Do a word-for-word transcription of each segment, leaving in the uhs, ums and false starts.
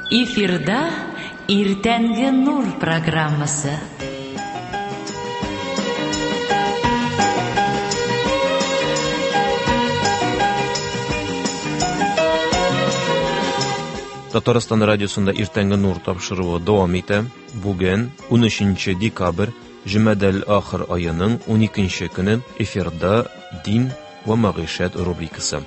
Эфирда «Иртәнге нур» программасы. Татарстан радиосында «Иртәнге нур» тапшыруы дәвам итә. Бүген унөченче декабрь, Җомадел ахир аеның уникенче көне эфирда «Дин ва мәгыйшәт» рубрикасы.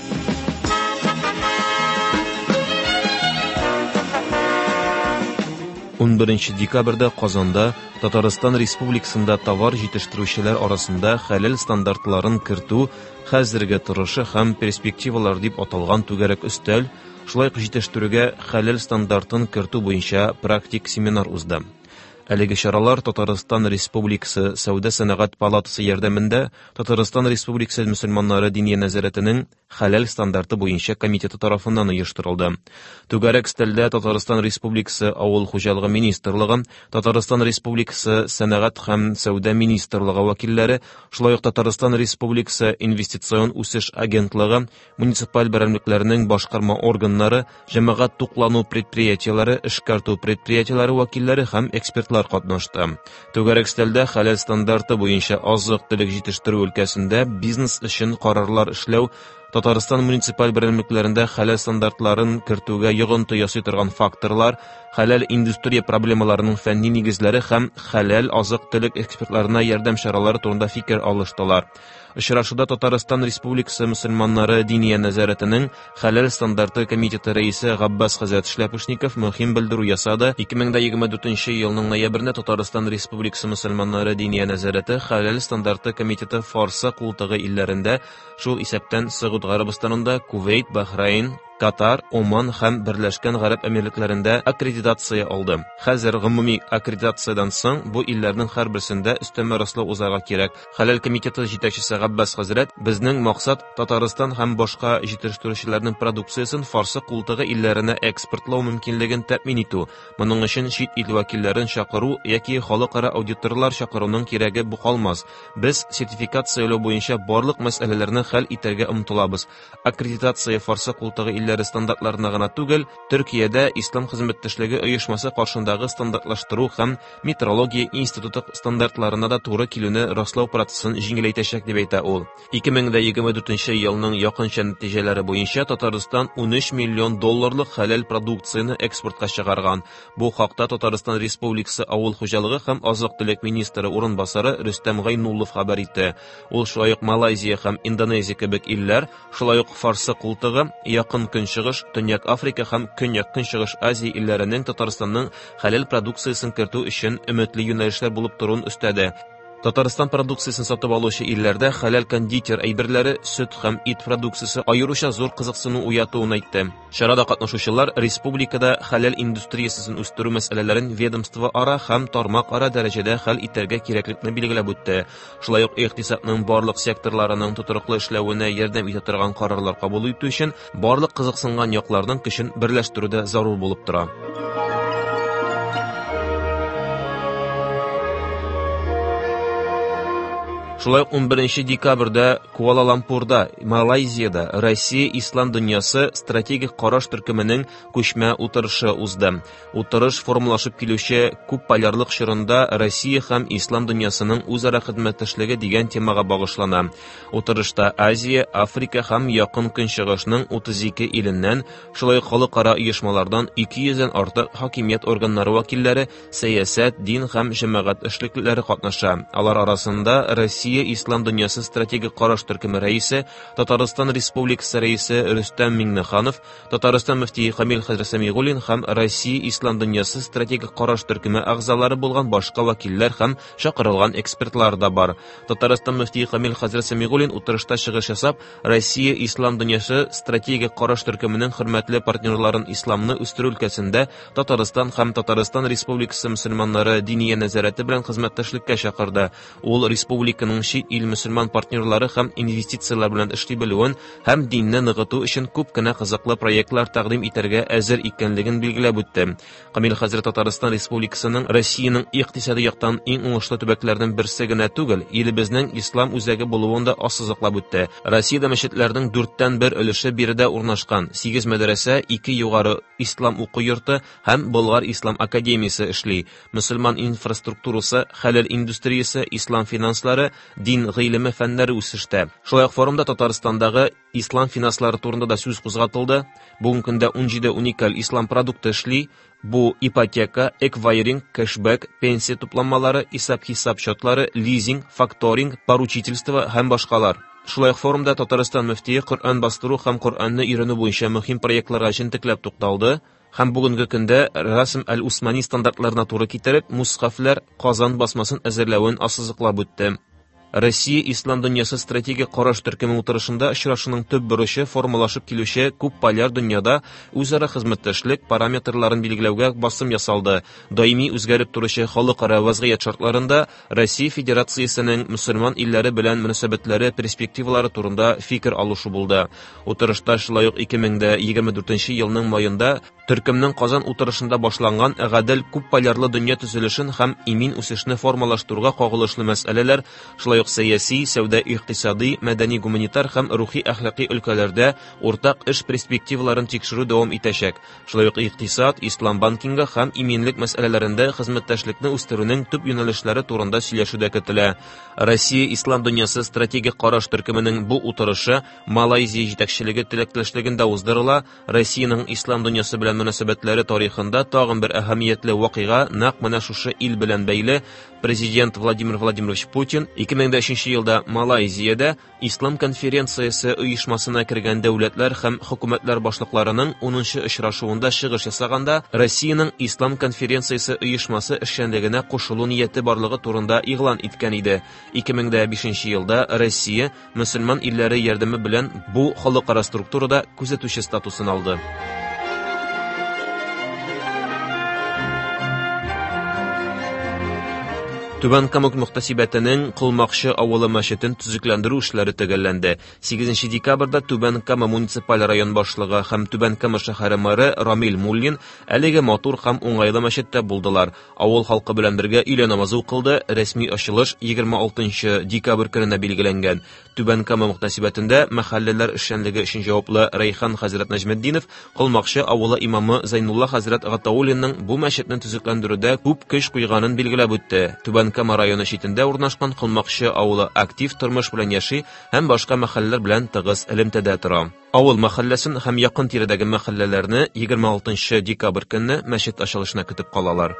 унберенче декабрьдә Казанда Татарстан Республикасында товар җитештерүчеләр арасында хәләл стандартларын кертү хәзерге торышы һәм перспективалар дип аталган түгәрәк өстәл, шулай ук җитештерүгә хәләл стандартын кертү буенча практик семинар узды. Әлеге чаралар Татарстан Республикасы Сәүдә-сәнәгать палатасы ярдәмендә Татарстан Республикасы мөселманнары дини нәзарәтенең хәләл стандарты буенча комитеты тарафыннан оештырылды. Түгәрәк өстәлдә Татарстан Республикасы Авыл хуҗалыгы министрлыгы, Татарстан Республикасы Сәнәгать һәм сәүдә министрлыгы вәкилләре, шулай ук Татарстан Республикасы инвестицион үсеш агентлыгы, муниципаль берәмлекләрнең башкарма органнары, җәмәгать туклану предприятиеләре, эшкәртү предприятиеләре вәкилләре һәм экспертлар катнашты. Түгәрәк өстәлдә хәләл стандарты буенча азык-төлек җитештерү өлкәсендә бизнес өчен карарлар эшләү, Татарстан муниципаль берәмлекләрендә хәләл стандартларын кертүгә йогынты ясый торган факторлар, хәләл индустрия проблемаларының фәнни нигезләре һәм хәләл азык-төлек экспертларына ярдәм чаралары турында фикер алыштылар. Очрашуда Татарстан Республикасы мөселманнары дини нәзарәтенең хәләл стандарты комитеты рәисе Габбас хәзрәт Шляпышников мөһим белдерү ясады. ике мең егерме дүртенче елның ноябрендә Татарстан Республикасы мөселманнары дини нәзарәте хәләл стандарты комитеты Фарсы култыгы илләрендә, шул исәптән Сәгуд Гарәбстанында, Кувейт, Бахрейн, Катар, Оман һәм Берләшкән Гарәп Әмирлекләрендә аккредитация алды. Хәзер гомуми аккредитациядән соң бу илләрнең һәрберсендә өстәмә раслау узарга кирәк. Хәләл комитеты җитәкчесе Габбас хәзрәт, безнең максат Татарстан һәм башка җитештерүчеләрнең продукциясын Фарсы култыгы илләренә экспортлау мөмкинлеген тәэмин итү. Моның өчен чит ил вәкилләрен чакыру яки халыкара аудиторлар чакыруның кирәге бу калмас. Без сертификацияләү буенча барлык мәсьәләләрне хәл итәргә омтылабыз. Аккредитация Фарсы култыгы стандартларына гына түгел, Төркиядә Ислам хезмәттәшлеге оешмасы каршындагы стандартлаштыру һәм метрология институты стандартларына да туры килүне раслау процессын җиңеләйтәчәк дип әйтә ул. ике мең егерме дүртенче елның якынча нәтиҗәләре буенча Татарстан унөч миллион долларлык хәләл продукцияны экспортка чыгарган. Бу хакта Татарстан Республикасы Авыл хуҗалыгы һәм азык-төлек министры урынбасары Рөстәм Гайнуллов хәбәр итте. Ул шулай ук Малайзия һәм Индонезия кебек илләр, шулай ук Фарсы култыгы, якын Көнчыгыш, Төньяк Африка һәм Көньяк Көнчыгыш Азия илләренең Татарстанның хәләл продукциясын кертү өчен өметле юнәлешләр булып торуын өстәде. Татарстан продукциясын сатып алучы илләрдә хәләл кондитер әйберләре, сөт һәм ит продукциясе аеруча зур кызыксыну уятуын әйтте. Чарада катнашучылар республикада хәләл индустриясын үстерү мәсьәләләрен ведомство ара һәм тармак ара дәрәҗәдә хәл итәргә кирәклекне билгеләп үтте. Шулай ук икътисадның барлык секторларының тотрыклы эшләвенә ярдәм итә торган карарлар кабул итү өчен барлык кызыксынган якларның көчен берләштерүдә зарур булып тора. Шулай ук унберенче декабрьдә Куала-Лумпурда, Малайзиядә Россия ислам дөньясы стратегик караш төркеменең күчмә утырышы узды. Утырыш формалашып килүче күп полярлык чорында Россия һәм ислам дөньясының үзара хезмәттәшлеге дигән темага багышлана. Утырышта Азия, Африка һәм Якын Көнчыгышның утыз ике иленнән, шулай ук халыкара оешмалардан ике йөздән артык хакимият органнары вәкилләре, сәясәт, дин һәм җәмәгать эшлеклеләре катнаша. Алар арасында Россия ислам дөньясы стратегик караш төркеме рәисе, Татарстан Республикасы рәисе Рөстәм Миңнеханов, Татарстан мөфтие Камил хәзрәт Сәмигуллин һәм Россия ислам дөньясы стратегик караш төркеме әгъзалары булган башка вәкилләр һәм чакырылган экспертлар да бар. Татарстан мөфтие Камил хәзрәт Сәмигуллин утырышта чыгыш ясап, Россия ислам дөньясы стратегик караш төркеменең хөрмәтле партнерларын исламны үстерү өлкәсендә Татарстан һәм Татарстан Республикасы мөселманнары дини нәзарәте белән хезмәттәшлеккә чакырды. Ул республиканың мәчетнең чит ил мөселман партнерлары һәм инвестициялар белән эшли белүен һәм динне ныгыту өчен күп кенә кызыклы проектлар тәкъдим итәргә әзер икәнлеген билгеләп үтте. Камил хәзрәт Татарстан Республикасының Россиянең икътисади яктан иң уңышлы төбәкләренең берсе генә түгел, илебезнең ислам үзәге булуын да ассызыклап үтте. Россиядә мәчетләрнең дүрттән бер өлеше биредә урнашкан, сигез мәдрәсә, ике югары ислам уку йорты һәм Болгар ислам академиясе эшли. Мөселман инфраструктурасы, хәләл индустриясе, ислам финанслары, дин гыйлеме фәннәре үсештә. Шулай ук форумда Татарстандагы ислам финанслары турында да сүз кузгатылды. Бүгенге көндә ун җиде уникаль ислам продукты эшли. Бу ипотека, эквайринг, кэшбэк, пенсия тупланмалары, исәп-хисап счетлары, лизинг, факторинг, поручительство һәм башкалар. Шулай ук форумда Татарстан мөфтие Коръән бастыру һәм Коръәнне өйрәнү буенча мөһим проектларга җентекләп тукталды. Һәм бүгенге көндә Расм әл-Усмани стандартларына туры китереп, мусхафлар Казан басмасын әзерләвен ассызыклап үтте. Россия ислам дөньясы стратегия караш төркеме утырышында очрашуның төп бурычы формалашып килүче күп поляр дөньяда үзара хезмәттәшлек параметрларын билгеләүгә басым ясалды. Даими үзгәреп торучы халыкара вазгыять шартларында Россия Федерациясенең мөселман илләре белән мөнәсәбәтләре перспективалары турында фикер алышу булды. Утырышта шулай ук ике мең егерме дүртенче елның маенда төркемнең Казан утырышында башланган гадел күп полярлы дөнья төзелешен һәм имин үсешне формалаштыруга кагылышлы мәсьәләләр, шулай ук сәяси, сәүдә, икътисади, мәдәни, гуманитар һәм рухи әхлакый өлкәләрдә уртак эш перспективаларын тикшерү дәвам итәчәк. Шулай ук икътисад, ислам банкингы һәм иминлек мәсьәләләрендә хезмәттәшлекне үстерүнең төп юнәлешләре турында сөйләшүдә көтелә. Россия ислам дөньясы стратегик караш төркеменең бу утырышы Малайзия җитәкчелеге теләктәшлегендә уздырыла. Россиянең ислам дөньясы белән мөнәсәбәтләре тарихында тагын бер әһәмиятле вакыйга нәкъ менә шушы ил белән бәйле. Президент Владимир Владимирович Путин ике мең өченче елда Малайзиядә Ислам конференциясе оешмасына кергән дәүләтләр һәм хөкүмәтләр башлыкларының унынчы очрашуында чыгыш ясаганда Россиянең Ислам конференциясе оешмасы эшчәнлегенә кушылу нияте барлыгы турында игълан иткән иде. ике мең бишенче елда Россия мөселман илләре ярдәме белән бу халыкара структурада күзәтүче статусын алды. Түбән Кама мөхтәсибәтенең Кылмакчы авылы мәчетен төзекләндерү эшләре төгәлләнде. сигезенче декабрьдә Түбән Кама муниципаль район башлыгы һәм Түбән Кама шәһәре мэры Рамил Муллин әлеге матур һәм уңайлы мәчеттә булдылар. Авыл халкы белән бергә өйлә намазы укылды. Рәсми ачылыш егерме алтынчы декабрь көненә билгеләнгән. Түбән Кама мөхтәсибәтендә мәхәлләләр эшчәнлеге өчен җаваплы Райхан хәзрәт Нәҗметдинов, Кылмакчы авылы имамы Зайнулла хәзрәт Гатауллинның бу мәчетне төзекләндерүдә күп көч куйганын билгеләп үтте. Түбән Кама районы читендә урнашкан Кылмакчы авылы актив тормыш белән яши һәм башка мәхәлләләр белән тыгыз элемтәдә тора. Авыл мәхәлләсен һәм якын тирәдәге мәхәлләләрне егерме алтынчы декабрь көнне мәчет ачылышына көтеп калалар.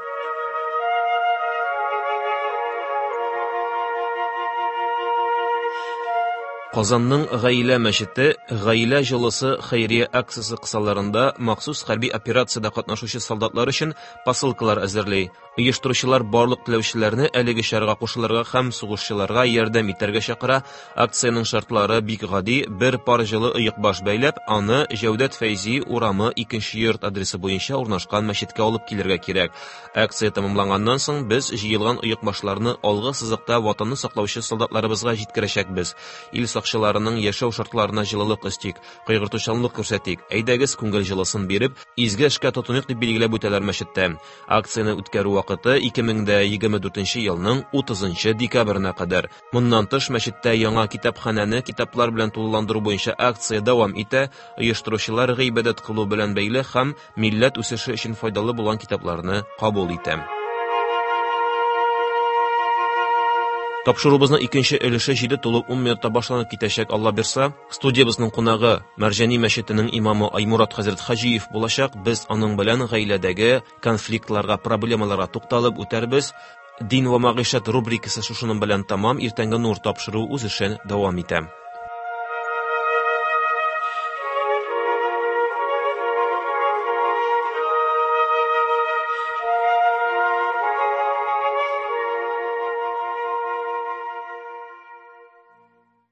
Казанның Гаилә мәчете Гаилә җылысы хәйрия акциясе кысаларында махсус хәрби операциядә катнашучы солдатлар өчен посылкалар әзерли. Оештыручылар барлык теләүчеләрне әлеге чарага кушылырга һәм сугышчыларга ярдәм итәргә чакыра. Акциянең шартлары бик гади: бер пар җылы ыек баш бәйләп, аны Җәүдәт Фәйзи урамы икенче йорт адресы буенча урнашкан мәчеткә алып килергә кирәк. Акция тәмамланганнан соң без җыелган ыек башларны алгы сызыкта ватанны саклаучы солдатларыбызга җиткерәчәкбез. Ил сакчыларының яшәү шартларына җылылык истик, кайгыртучанлык күрсәтик. Әйдәгез күңел җылысын биреп, изге эшкә тотынык дип билгеләп үтәләр мәчеттә. Акцияны үткәрү вакыты ике мең егерме дүртенче елның утызынчы декабренә кадәр. Моннан тыш мәчеттә яңа китапханәне китаплар белән тулыландыру буенча акция дәвам итә. Оештыручылар гыйбадәт кылу белән бәйле һәм милләт үсеше өчен файдалы булган китапларны кабул итә. Тапшырубызның икенче өлеше җиде тулып ун минутта башланып китәчәк, Алла бирса. Студиябызның кунагы Мәрҗани мәчетенең имамы Аймурат хәзрәт Хаҗиев булачак. Без аның белән гаиләдәге конфликтларга, проблемаларга тукталып үтәрбез. Дин ва мәгыйшәт рубрикасы шушының белән тамам. Иртәнге нур тапшыру үз эшен дәвам итә.